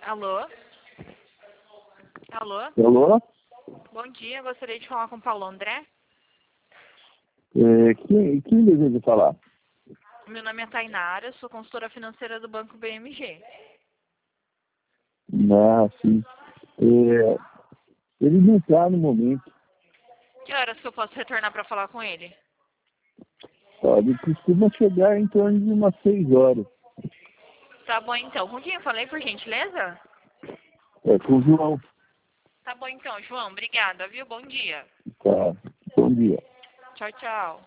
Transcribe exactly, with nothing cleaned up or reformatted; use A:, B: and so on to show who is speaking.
A: Alô? Alô?
B: Alô?
A: Bom dia, gostaria de falar com o Paulo André.
B: É, quem, quem deseja falar?
A: Meu nome é Tainara, sou consultora financeira do Banco B M G.
B: Ah, sim. É, ele não está no momento.
A: Que horas que eu posso retornar para falar com ele?
B: Ó, ele costuma chegar em torno de umas seis horas.
A: Tá bom então. Com quem eu falei, por gentileza?
B: É, com o João.
A: Tá bom então, João. Obrigada, viu? Bom dia.
B: Tá. Bom dia.
A: Tchau, tchau.